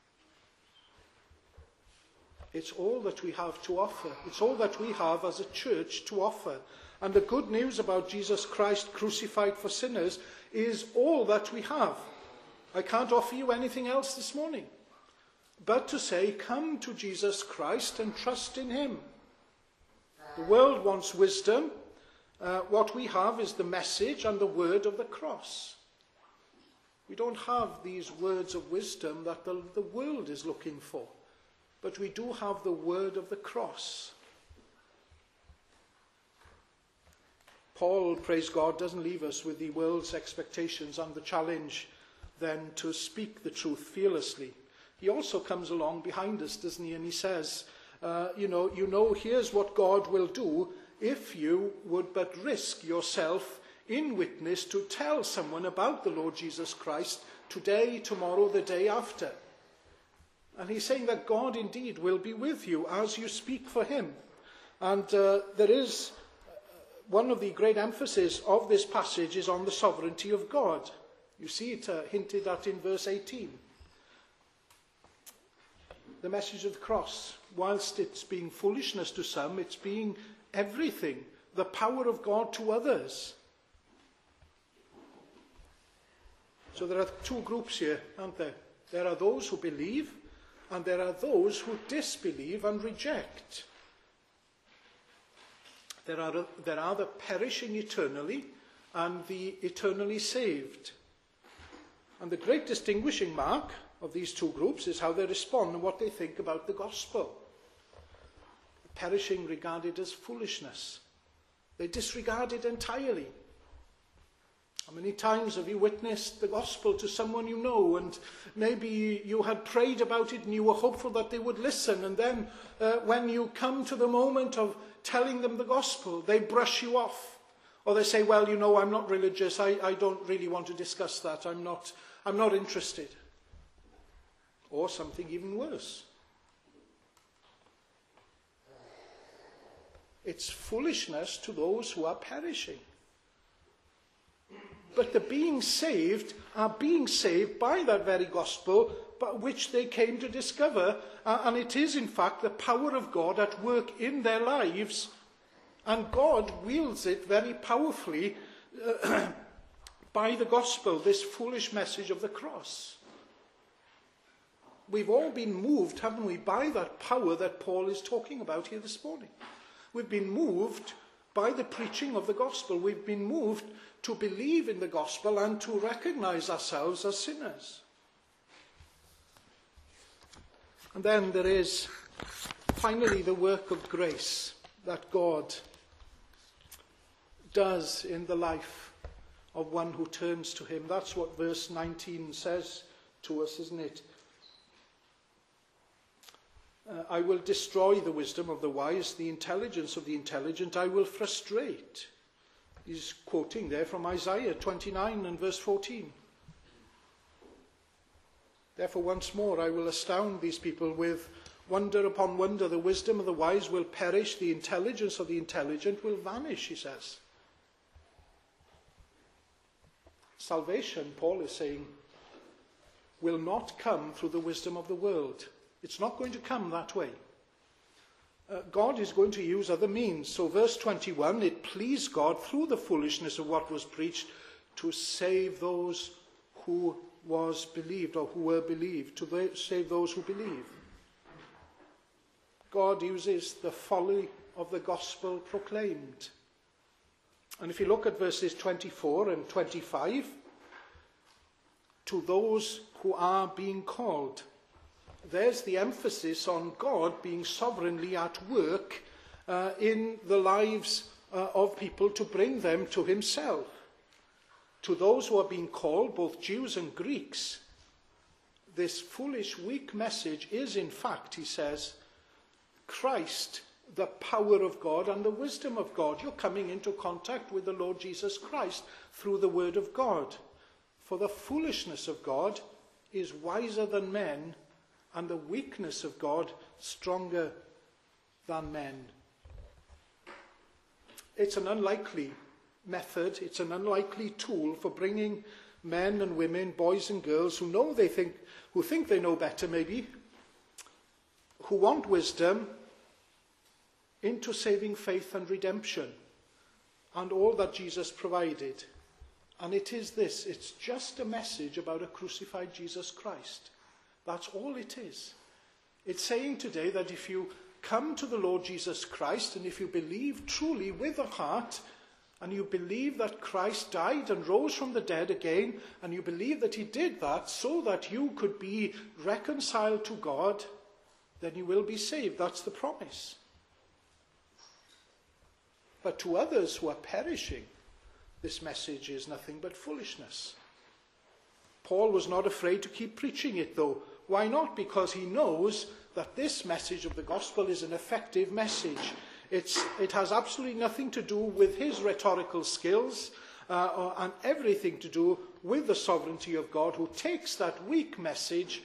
It's all that we have to offer. It's all that we have as a church to offer. And the good news about Jesus Christ crucified for sinners is all that we have. I can't offer you anything else this morning but to say, come to Jesus Christ and trust in him. The world wants wisdom. What we have is the message and the word of the cross. We don't have these words of wisdom that the world is looking for, but we do have the word of the cross. Paul, praise God, doesn't leave us with the world's expectations and the challenge then to speak the truth fearlessly. He also comes along behind us, doesn't he? And he says, here's what God will do if you would but risk yourself in witness to tell someone about the Lord Jesus Christ today, tomorrow, the day after. And he's saying that God indeed will be with you as you speak for him. And there is one of the great emphases of this passage is on the sovereignty of God. You see it hinted at in verse 18. The message of the cross, whilst it's being foolishness to some, it's being everything, the power of God to others. So there are two groups here, aren't there? There are those who believe, and there are those who disbelieve and reject. There are the perishing eternally and the eternally saved. And the great distinguishing mark of these two groups is how they respond and what they think about the gospel. The perishing regarded as foolishness. They disregard it entirely. How many times have you witnessed the gospel to someone you know, and maybe you had prayed about it and you were hopeful that they would listen, and then when you come to the moment of telling them the gospel, they brush you off. Or they say, well, I'm not religious, I don't really want to discuss that, I'm not interested. Or something even worse. It's foolishness to those who are perishing. But the being saved are being saved by that very gospel by which they came to discover. And it is, in fact, the power of God at work in their lives. And God wields it very powerfully by the gospel, this foolish message of the cross. We've all been moved, haven't we, by that power that Paul is talking about here this morning. We've been moved by the preaching of the gospel. We've been moved to believe in the gospel and to recognize ourselves as sinners. And then there is finally the work of grace that God does in the life of one who turns to him. That's what verse 19 says to us, isn't it? I will destroy the wisdom of the wise, the intelligence of the intelligent I will frustrate. He's quoting there from Isaiah 29 and verse 14. Therefore, once more, I will astound these people with wonder upon wonder. The wisdom of the wise will perish, the intelligence of the intelligent will vanish, he says. Salvation, Paul is saying, will not come through the wisdom of the world. It's not going to come that way. God is going to use other means. So verse 21, it pleased God through the foolishness of what was preached to save those who was believed or who were believed, to save those who believe. God uses the folly of the gospel proclaimed. And if you look at verses 24 and 25, to those who are being called, there's the emphasis on God being sovereignly at work in the lives of people to bring them to himself. To those who are being called, both Jews and Greeks, this foolish, weak message is, in fact, he says, Christ, the power of God and the wisdom of God. You're coming into contact with the Lord Jesus Christ through the word of God. For the foolishness of God is wiser than men, and the weakness of God stronger than men. It's an unlikely method, it's an unlikely tool for bringing men and women, boys and girls who think they know better maybe, who want wisdom, into saving faith and redemption and all that Jesus provided. And it is this, it's just a message about a crucified Jesus Christ. That's all it is. It's saying today that if you come to the Lord Jesus Christ and if you believe truly with the heart and you believe that Christ died and rose from the dead again, and you believe that he did that so that you could be reconciled to God, then you will be saved. That's the promise. But to others who are perishing, this message is nothing but foolishness. Paul was not afraid to keep preaching it, though. Why not? Because he knows that this message of the gospel is an effective message. It has absolutely nothing to do with his rhetorical skills and everything to do with the sovereignty of God, who takes that weak message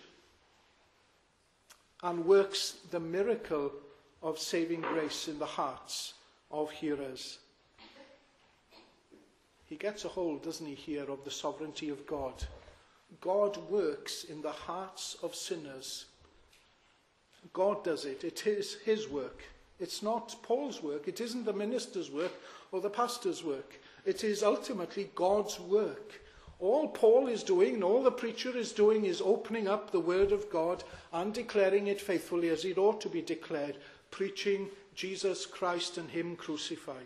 and works the miracle of saving grace in the hearts of hearers. He gets a hold, doesn't he, here, of the sovereignty of God. God works in the hearts of sinners. God does it. It is his work. It's not Paul's work. It isn't the minister's work or the pastor's work. It is ultimately God's work. All Paul is doing, and all the preacher is doing, is opening up the word of God and declaring it faithfully as it ought to be declared, preaching Jesus Christ and him crucified.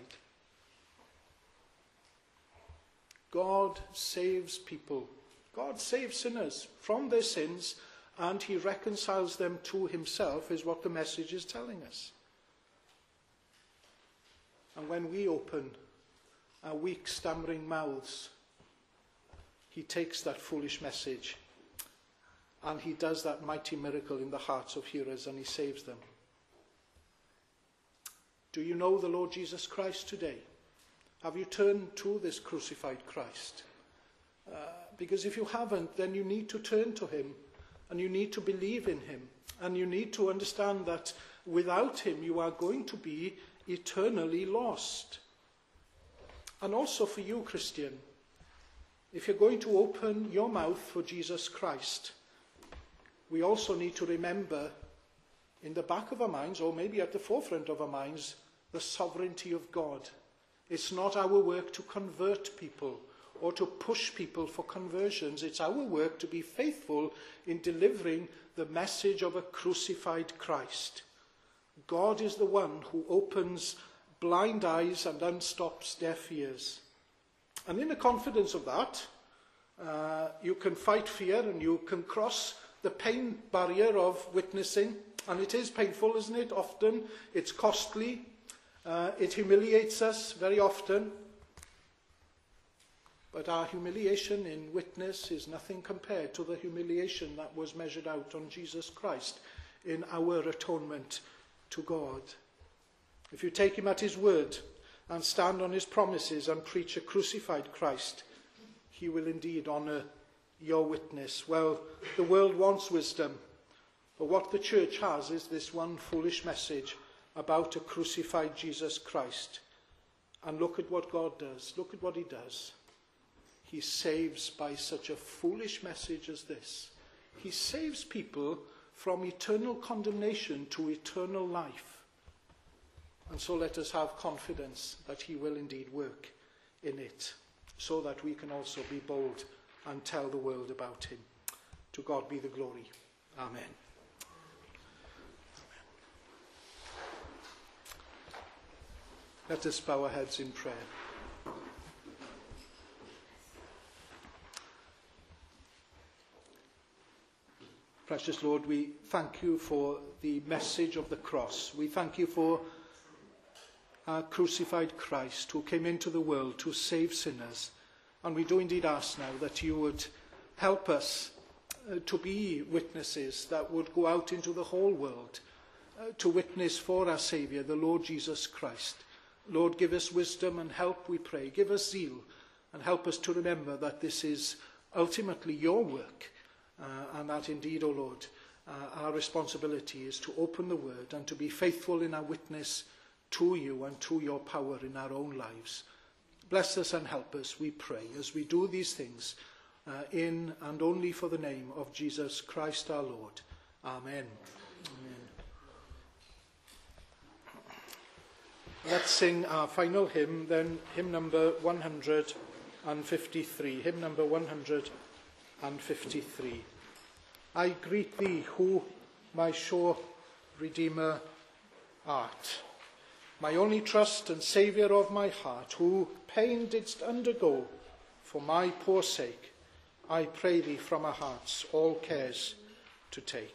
God saves people. God saves sinners from their sins, and he reconciles them to himself, is what the message is telling us. And when we open our weak, stammering mouths, he takes that foolish message and he does that mighty miracle in the hearts of hearers, and he saves them. Do you know the Lord Jesus Christ today? Have you turned to this crucified Christ? Because if you haven't, then you need to turn to him, and you need to believe in him, and you need to understand that without him you are going to be eternally lost. And also for you, Christian, if you're going to open your mouth for Jesus Christ, we also need to remember in the back of our minds, or maybe at the forefront of our minds, the sovereignty of God. It's not our work to convert people or to push people for conversions. It's our work to be faithful in delivering the message of a crucified Christ. God is the one who opens blind eyes and unstops deaf ears. And in the confidence of that, you can fight fear and you can cross the pain barrier of witnessing. And it is painful, isn't it? Often it's costly. It humiliates us very often. But our humiliation in witness is nothing compared to the humiliation that was measured out on Jesus Christ in our atonement to God. If you take him at his word and stand on his promises and preach a crucified Christ, he will indeed honour your witness. Well, the world wants wisdom, but what the church has is this one foolish message about a crucified Jesus Christ. And look at what God does. Look at what he does. He saves by such a foolish message as this. He saves people from eternal condemnation to eternal life. And so let us have confidence that he will indeed work in it, so that we can also be bold and tell the world about him. To God be the glory. Amen. Let us bow our heads in prayer. Precious Lord, we thank you for the message of the cross. We thank you for our crucified Christ who came into the world to save sinners. And we do indeed ask now that you would help us to be witnesses that would go out into the whole world to witness for our Saviour, the Lord Jesus Christ. Lord, give us wisdom and help, we pray. Give us zeal and help us to remember that this is ultimately your work. And that indeed, O Lord, our responsibility is to open the word and to be faithful in our witness to you and to your power in our own lives. Bless us and help us, we pray, as we do these things in and only for the name of Jesus Christ our Lord. Amen. Amen. Let's sing our final hymn, then hymn number 153. Hymn number 153. I greet thee, who my sure Redeemer art. my only trust and Saviour of my heart, who pain didst undergo for my poor sake, I pray thee from our hearts all cares to take.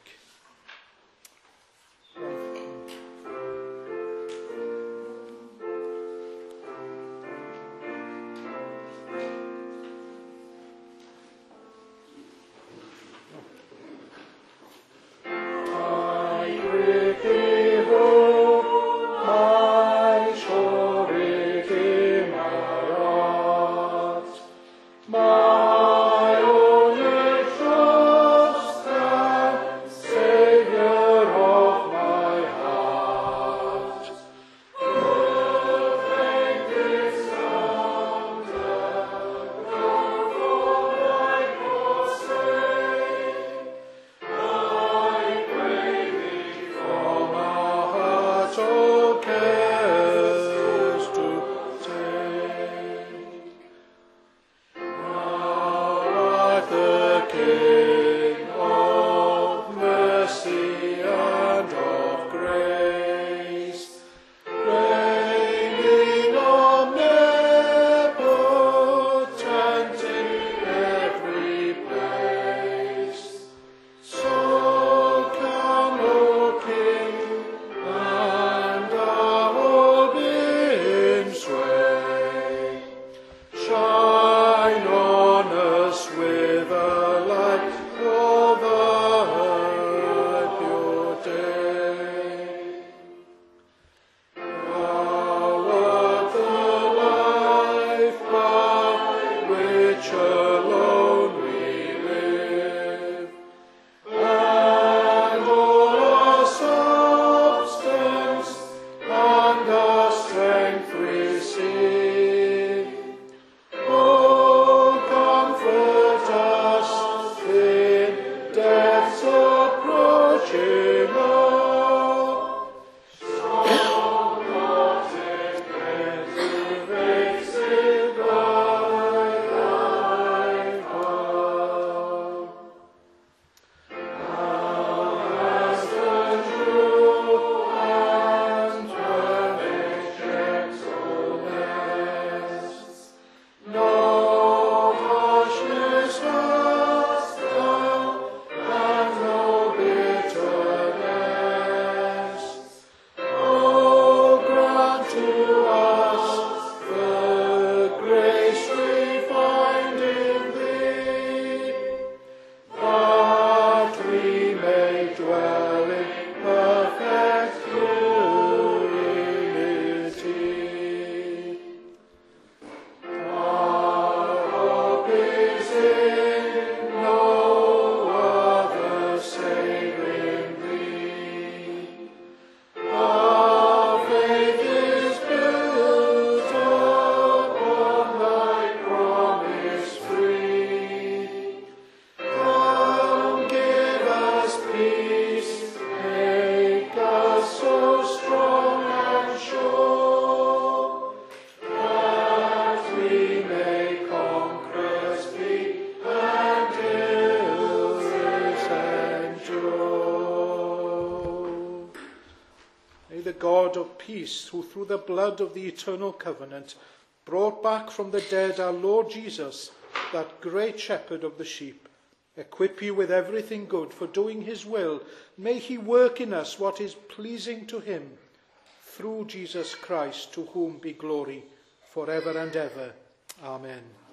God of peace, who through the blood of the eternal covenant brought back from the dead our Lord Jesus, that great shepherd of the sheep, equip you with everything good for doing his will. May he work in us what is pleasing to him, through Jesus Christ, to whom be glory forever and ever. Amen.